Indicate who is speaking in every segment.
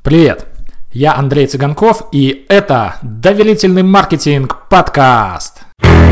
Speaker 1: Привет! Я Андрей Цыганков, и это Доверительный маркетинг подкаст.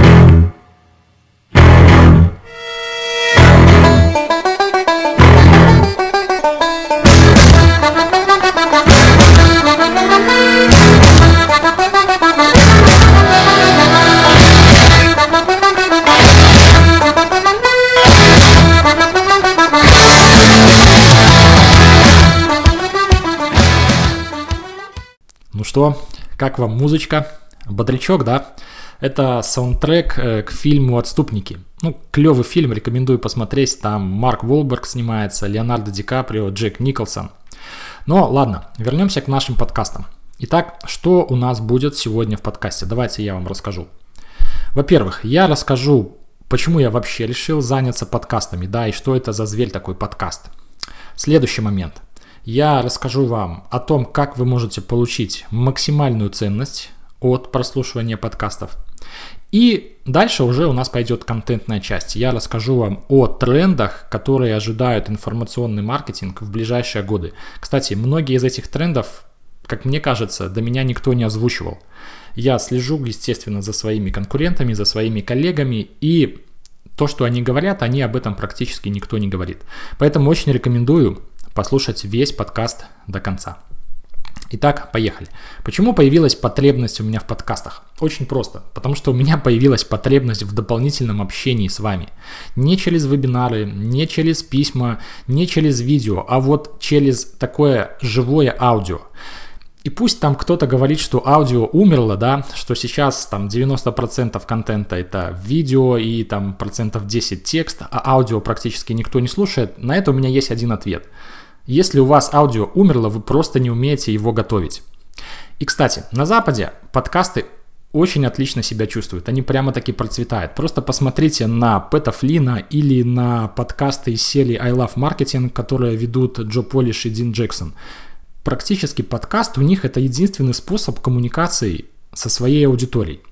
Speaker 1: Ну что, как вам музычка? Бодрячок, да? Это саундтрек к фильму «Отступники». Клевый фильм, рекомендую посмотреть. Там Марк Уолберг снимается, Леонардо Ди Каприо, Джек Николсон. Но ладно, вернемся к нашим подкастам. Итак, что у нас будет сегодня в подкасте? Давайте я вам расскажу. Во-первых, я расскажу, почему я вообще решил заняться подкастами, да, и что это за зверь такой подкаст. Следующий момент. Я расскажу вам о том, как вы можете получить максимальную ценность от прослушивания подкастов. И дальше уже у нас пойдет контентная часть. Я расскажу вам о трендах, которые ожидают информационный маркетинг в ближайшие годы. Кстати, многие из этих трендов, как мне кажется, до меня никто не озвучивал. Я слежу, естественно, за своими конкурентами, за своими коллегами, и то, что они говорят, они об этом практически никто не говорит. Поэтому очень рекомендую послушать весь подкаст до конца. Итак, поехали. Почему появилась потребность у меня в подкастах? Очень просто. Потому что у меня появилась потребность в дополнительном общении с вами. Не через вебинары, не через письма, не через видео, а вот через такое живое аудио. И пусть там кто-то говорит, что аудио умерло, да, что сейчас там 90% контента это видео и там 10% текст, а аудио практически никто не слушает, на это у меня есть один ответ. Если у вас аудио умерло, вы просто не умеете его готовить. И, кстати, на Западе подкасты очень отлично себя чувствуют, они прямо-таки процветают. Просто посмотрите на Пэта Флина или на подкасты из серии I Love Marketing, которые ведут Джо Полиш и Дин Джексон. Практически подкаст у них это единственный способ коммуникации со своей аудиторией.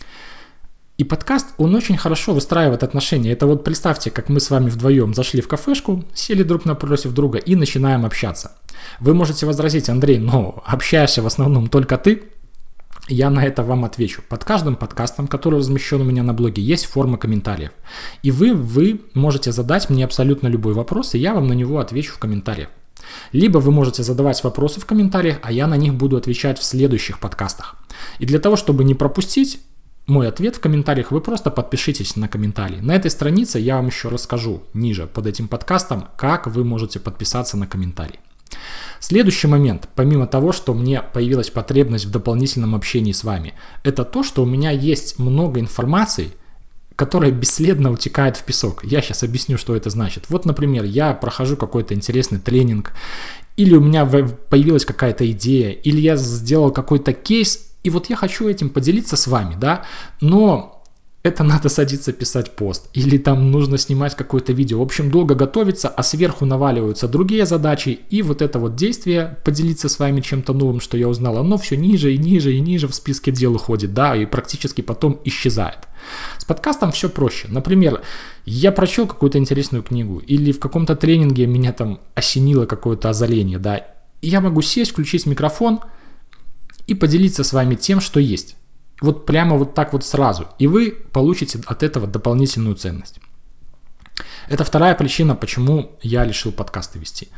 Speaker 1: И подкаст, он очень хорошо выстраивает отношения. Это вот представьте, как мы с вами вдвоем зашли в кафешку, сели друг напротив друга и начинаем общаться. Вы можете возразить: Андрей, но общаешься в основном только ты. Я на это вам отвечу. Под каждым подкастом, который размещен у меня на блоге, есть форма комментариев. И вы можете задать мне абсолютно любой вопрос, и я вам на него отвечу в комментариях. Либо вы можете задавать вопросы в комментариях, а я на них буду отвечать в следующих подкастах. И для того, чтобы не пропустить мой ответ в комментариях, вы просто подпишитесь на комментарий. На этой странице я вам еще расскажу ниже под этим подкастом, как вы можете подписаться на комментарий. Следующий момент, помимо того, что мне появилась потребность в дополнительном общении с вами, это то, что у меня есть много информации, которая бесследно утекает в песок. Я сейчас объясню, что это значит. Вот, например, я прохожу какой-то интересный тренинг, или у меня появилась какая-то идея, или я сделал какой-то кейс, и вот я хочу этим поделиться с вами, да, но это надо садиться писать пост, или там нужно снимать какое-то видео. В общем, долго готовиться, а сверху наваливаются другие задачи, и вот это вот действие, поделиться с вами чем-то новым, что я узнал, оно все ниже и ниже и ниже в списке дел уходит, да, и практически потом исчезает. С подкастом все проще. Например, я прочел какую-то интересную книгу, или в каком-то тренинге меня там осенило какое-то озарение, да, и я могу сесть, включить микрофон и поделиться с вами тем, что есть. Вот прямо вот так вот сразу. И вы получите от этого дополнительную ценность. Это вторая причина, почему я решил подкасты вести.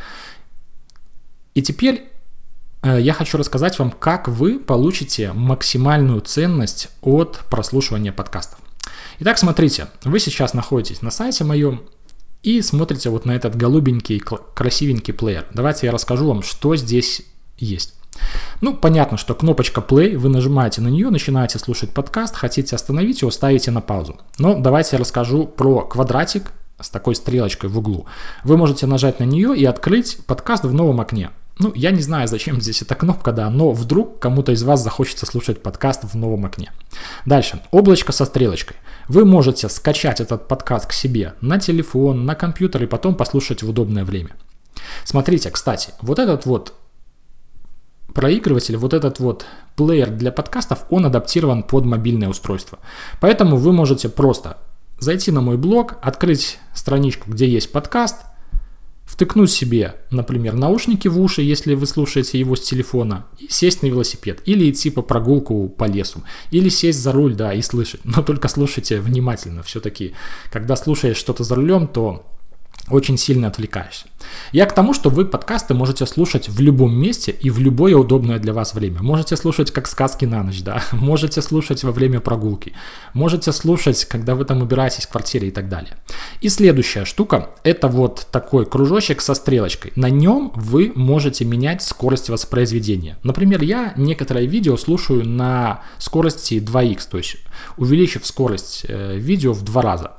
Speaker 1: И теперь я хочу рассказать вам, как вы получите максимальную ценность от прослушивания подкастов. Итак, смотрите, вы сейчас находитесь на сайте моем и смотрите вот на этот голубенький, красивенький плеер. Давайте я расскажу вам, что здесь есть. Понятно, что кнопочка play, вы нажимаете на нее, начинаете слушать подкаст, хотите остановить его, ставите на паузу. Но давайте я расскажу про квадратик с такой стрелочкой в углу. Вы можете нажать на нее и открыть подкаст в новом окне. Я не знаю, зачем здесь эта кнопка, да, но вдруг кому-то из вас захочется слушать подкаст в новом окне. Дальше, облачко со стрелочкой. Вы можете скачать этот подкаст к себе на телефон, на компьютер и потом послушать в удобное время. Смотрите, кстати, вот этот вот проигрыватель, вот этот вот плеер для подкастов, он адаптирован под мобильное устройство. Поэтому вы можете просто зайти на мой блог, открыть страничку, где есть подкаст, в втыкнуть себе, например, наушники в уши, если вы слушаете его с телефона, и сесть на велосипед, или идти по прогулку по лесу, или сесть за руль, да, и слышать. Но только слушайте внимательно. Все-таки, когда слушаешь что-то за рулем, то очень сильно отвлекаешься. Я к тому, что вы подкасты можете слушать в любом месте и в любое удобное для вас время. Можете слушать как сказки на ночь, да, можете слушать во время прогулки, можете слушать, когда вы там убираетесь в квартире и так далее. И следующая штука, это вот такой кружочек со стрелочкой. На нем вы можете менять скорость воспроизведения. Например, я некоторые видео слушаю на скорости 2х, то есть увеличив скорость видео в 2 раза.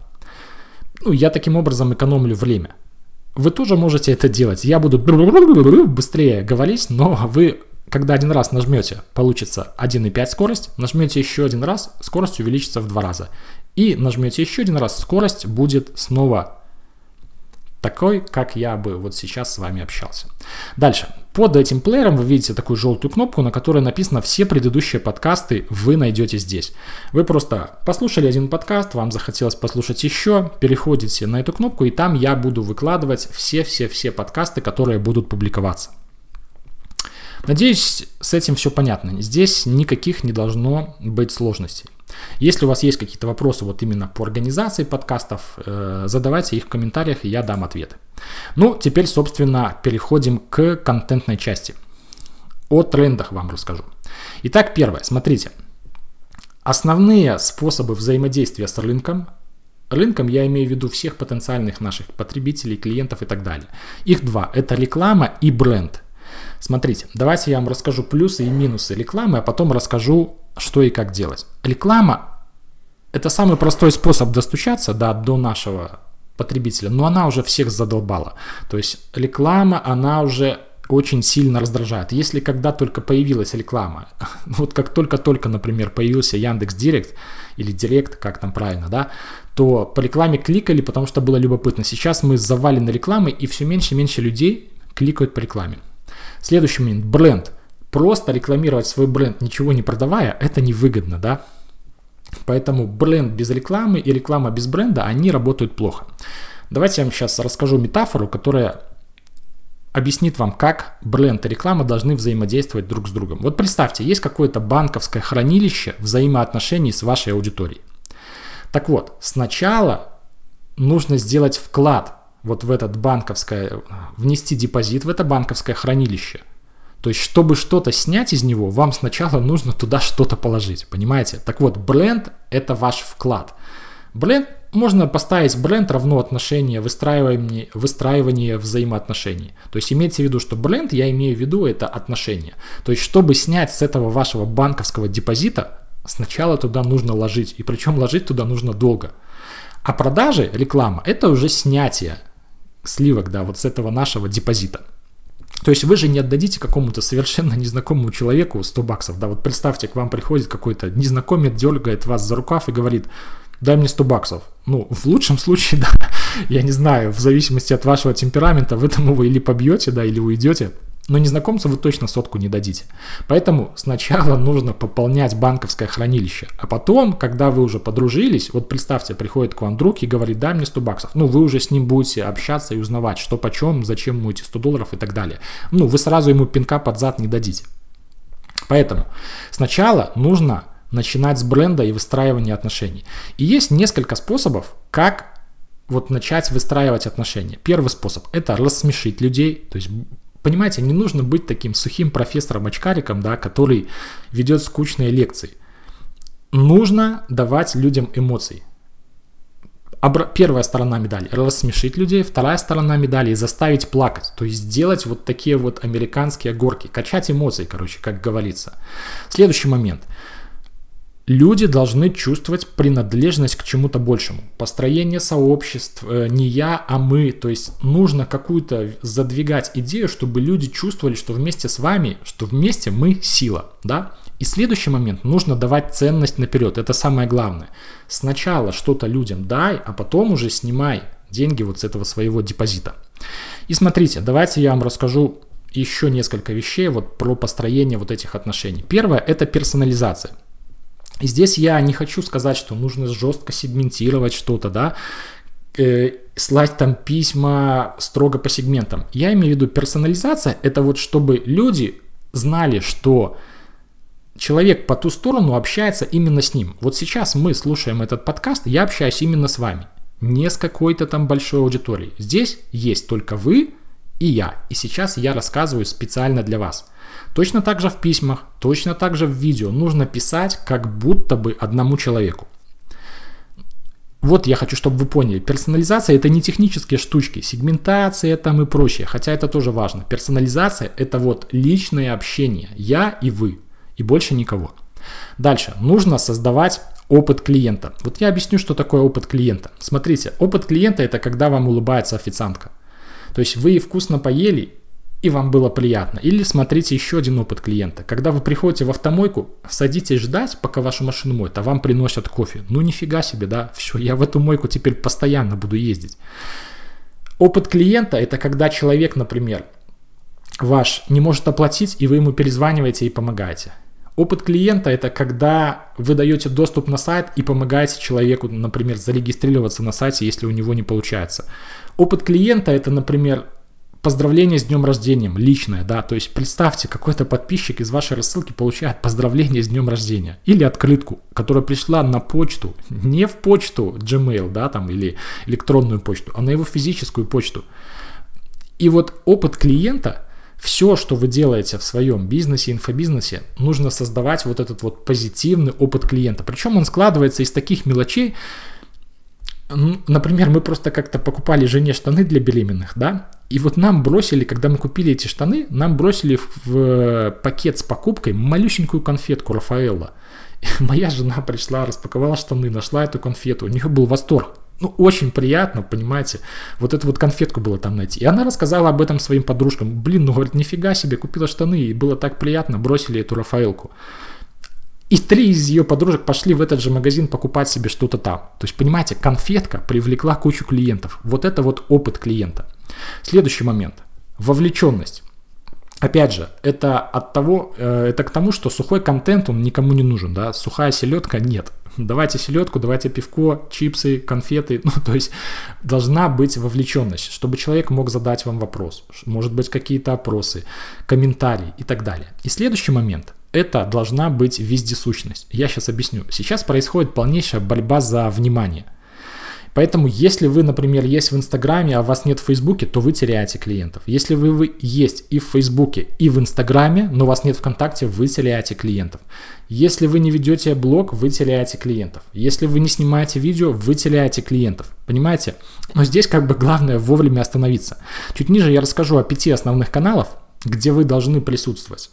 Speaker 1: Я таким образом экономлю время. Вы тоже можете это делать. Я буду быстрее говорить, но вы, когда один раз нажмете, получится 1,5 скорость, нажмете еще один раз, скорость увеличится в 2 раза. И нажмете еще один раз, скорость будет снова такой, как я бы вот сейчас с вами общался. Дальше. Под этим плеером вы видите такую желтую кнопку, на которой написано «Все предыдущие подкасты вы найдете здесь». Вы просто послушали один подкаст, вам захотелось послушать еще, переходите на эту кнопку, и там я буду выкладывать все подкасты, которые будут публиковаться. Надеюсь, с этим все понятно. Здесь никаких не должно быть сложностей. Если у вас есть какие-то вопросы вот именно по организации подкастов, задавайте их в комментариях, и я дам ответы. Теперь, собственно, переходим к контентной части. О трендах вам расскажу. Итак, первое. Смотрите. Основные способы взаимодействия с рынком. Рынком я имею в виду всех потенциальных наших потребителей, клиентов и так далее. Их 2. Это реклама и бренд. Смотрите, давайте я вам расскажу плюсы и минусы рекламы, а потом расскажу, что и как делать. Реклама – это самый простой способ достучаться до нашего потребителя, но она уже всех задолбала. То есть реклама, она уже очень сильно раздражает. Если когда только появилась реклама, вот как только, например, появился Яндекс.Директ или Директ, как там правильно, да, то по рекламе кликали, потому что было любопытно. Сейчас мы завалены рекламой, и все меньше и меньше людей кликают по рекламе. Следующий момент – бренд. Просто рекламировать свой бренд, ничего не продавая, это невыгодно, да? Поэтому бренд без рекламы и реклама без бренда, они работают плохо. Давайте я вам сейчас расскажу метафору, которая объяснит вам, как бренд и реклама должны взаимодействовать друг с другом. Вот представьте, есть какое-то банковское хранилище взаимоотношений с вашей аудиторией. Так вот, сначала нужно сделать вклад вот в этот банковское, внести депозит в это банковское хранилище. То есть, чтобы что-то снять из него, вам сначала нужно туда что-то положить, понимаете? Так вот, бренд – это ваш вклад. Бренд, можно поставить бренд равно отношение, выстраивание взаимоотношений. То есть, имейте в виду, что бренд, я имею в виду, это отношения. То есть, чтобы снять с этого вашего банковского депозита, сначала туда нужно ложить. И причем ложить туда нужно долго. А продажи, реклама – это уже снятие сливок, да, вот с этого нашего депозита. То есть вы же не отдадите какому-то совершенно незнакомому человеку 100 баксов. Да, вот представьте, к вам приходит какой-то незнакомец, дергает вас за рукав и говорит: дай мне 100 баксов. В лучшем случае, да, я не знаю, в зависимости от вашего темперамента, вы там его или побьете, да, или уйдете. Но незнакомцу вы точно 100 не дадите. Поэтому сначала нужно пополнять банковское хранилище. А потом, когда вы уже подружились, вот представьте, приходит к вам друг и говорит: дай мне 100 баксов. Вы уже с ним будете общаться и узнавать, что почем, зачем ему эти 100 долларов и так далее. Вы сразу ему пинка под зад не дадите. Поэтому сначала нужно начинать с бренда и выстраивания отношений. И есть несколько способов, как вот начать выстраивать отношения. Первый способ – это рассмешить людей, то есть понимаете, не нужно быть таким сухим профессором-очкариком, да, который ведет скучные лекции. Нужно давать людям эмоции. Первая сторона медали – рассмешить людей. Вторая сторона медали – заставить плакать. То есть сделать вот такие вот американские горки. Качать эмоции, как говорится. Следующий момент. Люди должны чувствовать принадлежность к чему-то большему. Построение сообществ, не я, а мы. То есть нужно какую-то задвигать идею, чтобы люди чувствовали, что вместе с вами, что вместе мы сила. Да? И следующий момент. Нужно давать ценность наперед. Это самое главное. Сначала что-то людям дай, а потом уже снимай деньги вот с этого своего депозита. И смотрите, давайте я вам расскажу еще несколько вещей вот про построение вот этих отношений. Первое – это персонализация. И здесь я не хочу сказать, что нужно жестко сегментировать что-то, да. слать там письма строго по сегментам. Я имею в виду персонализация, это вот чтобы люди знали, что человек по ту сторону общается именно с ним. Вот сейчас мы слушаем этот подкаст, я общаюсь именно с вами, не с какой-то там большой аудиторией. Здесь есть только вы и я. И сейчас я рассказываю специально для вас. Точно так же в письмах, точно так же в видео нужно писать как будто бы одному человеку. Вот я хочу, чтобы вы поняли, персонализация это не технические штучки, сегментация там и прочее, хотя это тоже важно. Персонализация это вот личное общение, я и вы, и больше никого. Дальше, нужно создавать опыт клиента. Вот я объясню, что такое опыт клиента. Смотрите, опыт клиента это когда вам улыбается официантка. То есть вы вкусно поели, и вам было приятно. Или смотрите еще один опыт клиента. Когда вы приходите в автомойку, садитесь ждать, пока вашу машину моют, а вам приносят кофе. Ну нифига себе, да? Все, я в эту мойку теперь постоянно буду ездить. Опыт клиента это когда человек, например, ваш не может оплатить, и вы ему перезваниваете и помогаете. Опыт клиента это когда вы даете доступ на сайт и помогаете человеку, например, зарегистрироваться на сайте, если у него не получается. Опыт клиента это, например, поздравление с днем рождения, личное, да, то есть представьте, какой-то подписчик из вашей рассылки получает поздравление с днем рождения или открытку, которая пришла на почту, не в почту Gmail, да, там, или электронную почту, а на его физическую почту. И вот опыт клиента, все, что вы делаете в своем бизнесе, инфобизнесе, нужно создавать вот этот вот позитивный опыт клиента. Причем он складывается из таких мелочей. Например, мы просто как-то покупали жене штаны для беременных, да, и вот нам бросили, когда мы купили эти штаны, нам бросили в пакет с покупкой малюсенькую конфетку Рафаэлло. Моя жена пришла, распаковала штаны, нашла эту конфету, у нее был восторг. Ну, очень приятно, понимаете, вот эту вот конфетку было там найти. И она рассказала об этом своим подружкам. Блин, ну, говорит, нифига себе, купила штаны, и было так приятно, бросили эту Рафаэлку. И 3 из ее подружек пошли в этот же магазин покупать себе что-то там. То есть, понимаете, конфетка привлекла кучу клиентов. Вот это вот опыт клиента. Следующий момент. Вовлеченность. Опять же, это к тому, что сухой контент, он никому не нужен, да, сухая селедка нет. Давайте селедку, давайте пивко, чипсы, конфеты, ну, то есть должна быть вовлеченность, чтобы человек мог задать вам вопрос, может быть какие-то опросы, комментарии и так далее. И следующий момент, это должна быть вездесущность. Я сейчас объясню. Сейчас происходит полнейшая борьба за внимание. Поэтому, если вы, например, есть в Инстаграме, а вас нет в Фейсбуке, то вы теряете клиентов. Если вы есть и в Фейсбуке, и в Инстаграме, но вас нет ВКонтакте, вы теряете клиентов. Если вы не ведете блог, вы теряете клиентов. Если вы не снимаете видео, вы теряете клиентов. Понимаете? Но здесь как бы главное вовремя остановиться. Чуть ниже я расскажу о 5 основных каналах, где вы должны присутствовать.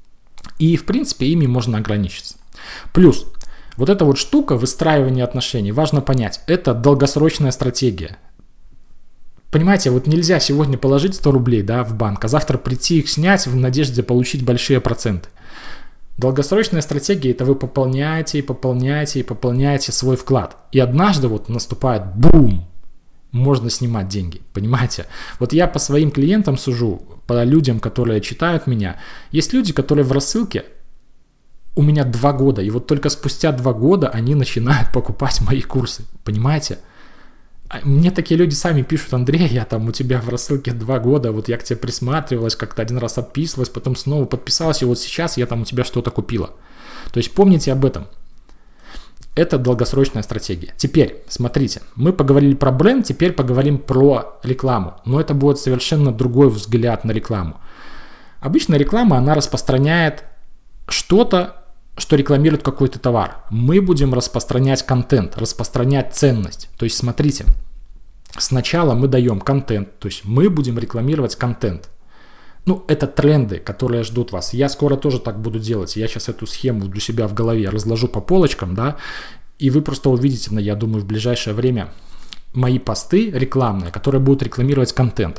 Speaker 1: И, в принципе, ими можно ограничиться. Плюс, вот эта вот штука выстраивания отношений, важно понять, это долгосрочная стратегия. Понимаете, вот нельзя сегодня положить 100 рублей, да, в банк, а завтра прийти их снять в надежде получить большие проценты. Долгосрочная стратегия – это вы пополняете и пополняете и пополняете свой вклад. И однажды вот наступает бум, можно снимать деньги, понимаете? Вот я по своим клиентам сужу, по людям, которые читают меня. Есть люди, которые в рассылке у меня 2 года, и вот только спустя 2 года они начинают покупать мои курсы, понимаете? Мне такие люди сами пишут: Андрей, я там у тебя в рассылке 2 года, вот я к тебе присматривалась, как-то один раз отписывалась, потом снова подписалась, и вот сейчас я там у тебя что-то купила. То есть помните об этом. Это долгосрочная стратегия. Теперь, смотрите, мы поговорили про бренд, теперь поговорим про рекламу. Но это будет совершенно другой взгляд на рекламу. Обычно реклама, она распространяет что-то, что рекламирует какой-то товар. Мы будем распространять контент, распространять ценность. То есть, смотрите, сначала мы даем контент, то есть мы будем рекламировать контент. Ну, это тренды, которые ждут вас. Я скоро тоже так буду делать. Я сейчас эту схему для себя в голове разложу по полочкам, да, и вы просто увидите, я думаю, в ближайшее время мои посты рекламные, которые будут рекламировать контент.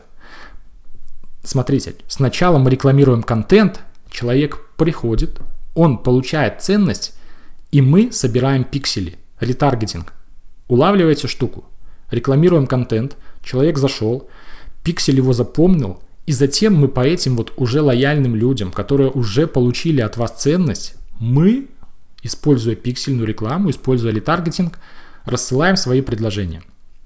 Speaker 1: Смотрите, сначала мы рекламируем контент, человек приходит, он получает ценность, и мы собираем пиксели, ретаргетинг. Улавливаете штуку, рекламируем контент, человек зашел, пиксель его запомнил, и затем мы по этим вот уже лояльным людям, которые уже получили от вас ценность, мы, используя пиксельную рекламу, используя ретаргетинг, рассылаем свои предложения.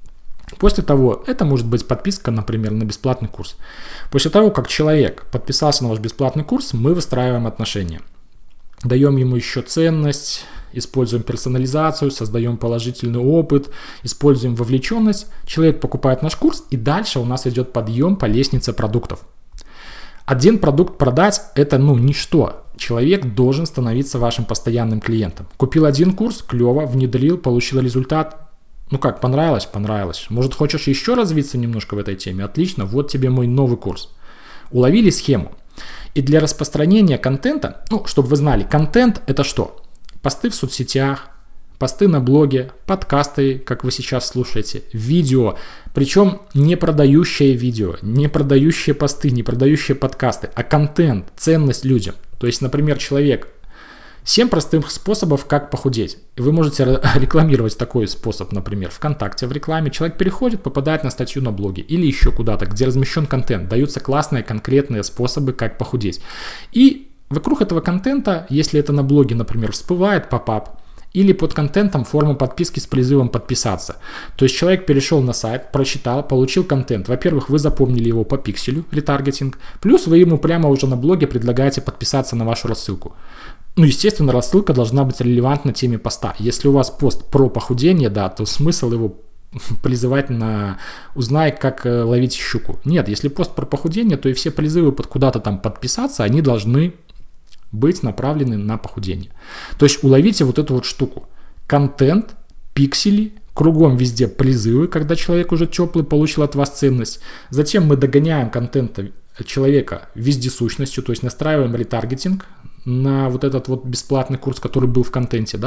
Speaker 1: После того, это может быть подписка, например, на бесплатный курс. После того, как человек подписался на ваш бесплатный курс, мы выстраиваем отношения. Даем ему еще ценность, используем персонализацию, создаем положительный опыт, используем вовлеченность. Человек покупает наш курс, и дальше у нас идет подъем по лестнице продуктов. Один продукт продать – это ничто. Человек должен становиться вашим постоянным клиентом. Купил один курс, клево, внедрил, получил результат. Понравилось? Понравилось. Может, хочешь еще развиться немножко в этой теме? Отлично, вот тебе мой новый курс. Уловили схему. И для распространения контента, чтобы вы знали, контент это что? Посты в соцсетях, посты на блоге, подкасты, как вы сейчас слушаете, видео. Причем не продающее видео, не продающие посты, не продающие подкасты, а контент, ценность людям. То есть, например, человек... 7 простых способов, как похудеть. Вы можете рекламировать такой способ, например, ВКонтакте в рекламе. Человек переходит, попадает на статью на блоге или еще куда-то, где размещен контент. Даются классные, конкретные способы, как похудеть. И вокруг этого контента, если это на блоге, например, всплывает поп-ап, или под контентом форма подписки с призывом подписаться. То есть человек перешел на сайт, прочитал, получил контент. Во-первых, вы запомнили его по пикселю, ретаргетинг. Плюс вы ему прямо уже на блоге предлагаете подписаться на вашу рассылку. Естественно, рассылка должна быть релевантна теме поста. Если у вас пост про похудение, то смысл его призывать на «узнай, как ловить щуку». Нет, если пост про похудение, то и все призывы под куда-то там подписаться, они должны быть направлены на похудение. То есть уловите вот эту вот штуку. Контент, пиксели, кругом везде призывы, когда человек уже теплый, получил от вас ценность. Затем мы догоняем контент человека вездесущностью, то есть настраиваем ретаргетинг на вот этот вот бесплатный курс, который был в контенте,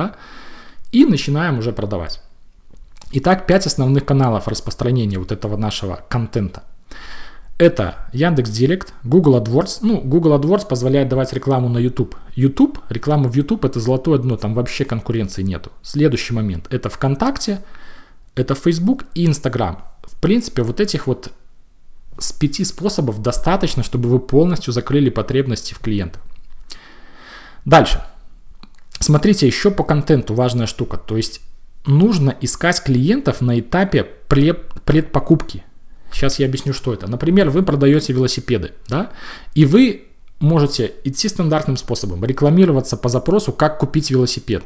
Speaker 1: и начинаем уже продавать. Итак, 5 основных каналов распространения вот этого нашего контента. Это Яндекс.Директ, Google AdWords. Google AdWords позволяет давать рекламу на YouTube. Реклама в YouTube это золотое дно, там вообще конкуренции нету. Следующий момент. Это ВКонтакте, это Facebook и Instagram. В принципе, вот этих вот с 5 способов достаточно, чтобы вы полностью закрыли потребности в клиентах. Дальше. Смотрите, еще по контенту важная штука. То есть нужно искать клиентов на этапе предпокупки. Сейчас я объясню, что это. Например, вы продаете велосипеды, и вы можете идти стандартным способом, рекламироваться по запросу, как купить велосипед.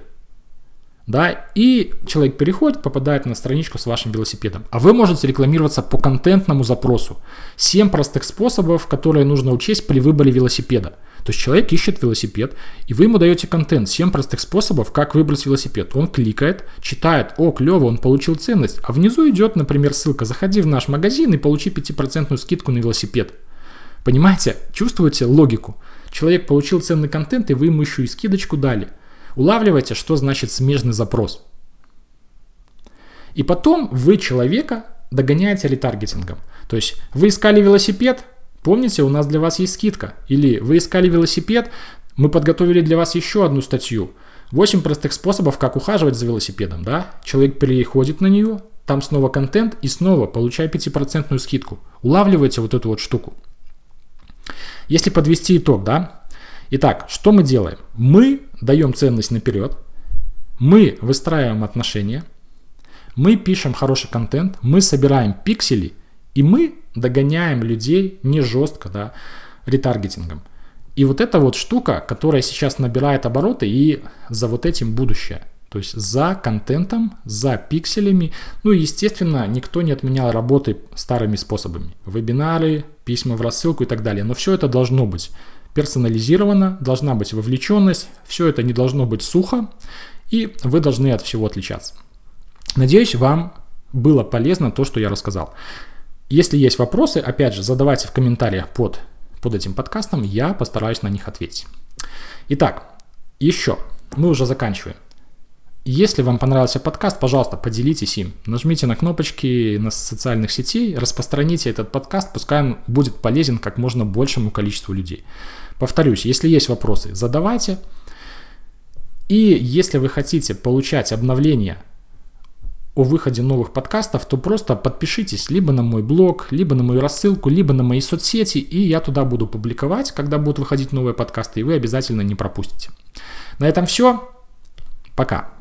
Speaker 1: И человек переходит, попадает на страничку с вашим велосипедом. А вы можете рекламироваться по контентному запросу. 7 простых способов, которые нужно учесть при выборе велосипеда. То есть человек ищет велосипед, и вы ему даете контент, 7 простых способов, как выбрать велосипед. Он кликает, читает, клево, он получил ценность. А внизу идет, например, ссылка: заходи в наш магазин и получи 5% скидку на велосипед. Понимаете? Чувствуете логику? Человек получил ценный контент, и вы ему еще и скидочку дали. Улавливайте, что значит смежный запрос. И потом вы человека догоняете ретаргетингом. То есть вы искали велосипед, помните, у нас для вас есть скидка. Или вы искали велосипед, мы подготовили для вас еще одну статью. 8 простых способов, как ухаживать за велосипедом. Человек переходит на нее, там снова контент и снова получай 5% скидку. Улавливайте вот эту вот штуку. Если подвести итог, Итак, что мы делаем? Мы даем ценность наперед, мы выстраиваем отношения, мы пишем хороший контент, мы собираем пиксели, и мы догоняем людей не жестко, ретаргетингом. И вот эта вот штука, которая сейчас набирает обороты, и за вот этим будущее. То есть за контентом, за пикселями. Естественно, никто не отменял работы старыми способами. Вебинары, письма в рассылку и так далее. Но все это должно быть персонализировано, должна быть вовлеченность, все это не должно быть сухо, и вы должны от всего отличаться. Надеюсь, вам было полезно то, что я рассказал. Если есть вопросы, опять же, задавайте в комментариях под этим подкастом, я постараюсь на них ответить. Итак, еще, мы уже заканчиваем. Если вам понравился подкаст, пожалуйста, поделитесь им. Нажмите на кнопочки на социальных сетей, распространите этот подкаст, пускай он будет полезен как можно большему количеству людей. Повторюсь, если есть вопросы, задавайте. И если вы хотите получать обновления о выходе новых подкастов, то просто подпишитесь либо на мой блог, либо на мою рассылку, либо на мои соцсети, и я туда буду публиковать, когда будут выходить новые подкасты, и вы обязательно не пропустите. На этом все. Пока.